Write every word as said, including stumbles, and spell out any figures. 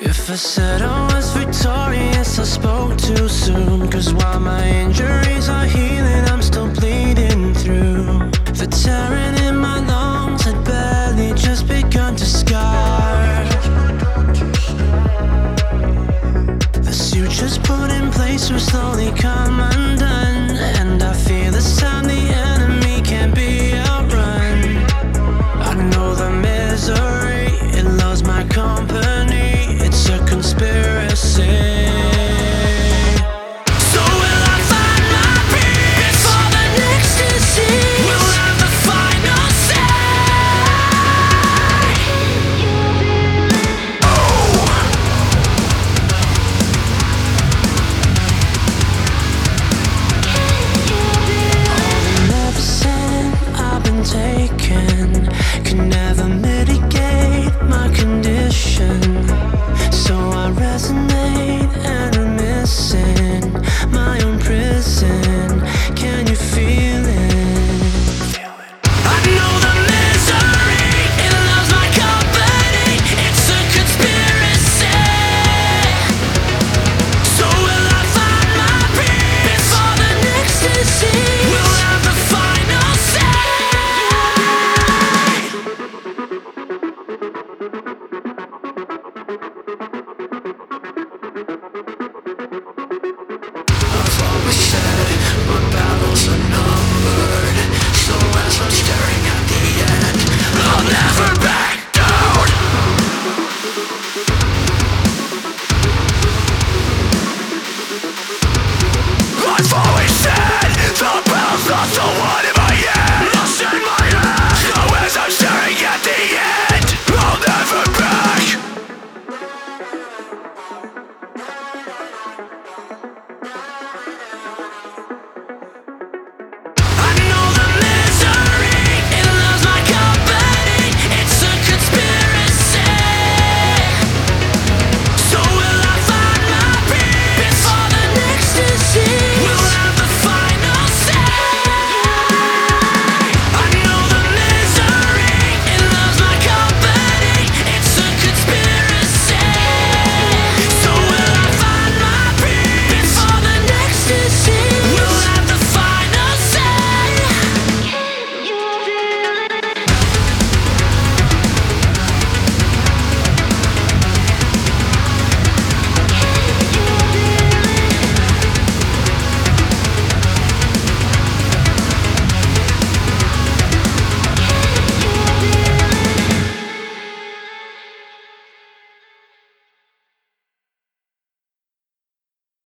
If I said I was victorious, I spoke too soon. Cause while my injuries are healing, I'm still bleeding through. The tearing in my lungs had barely just begun to scar. The sutures put in place will slowly come undone, and I feel the sound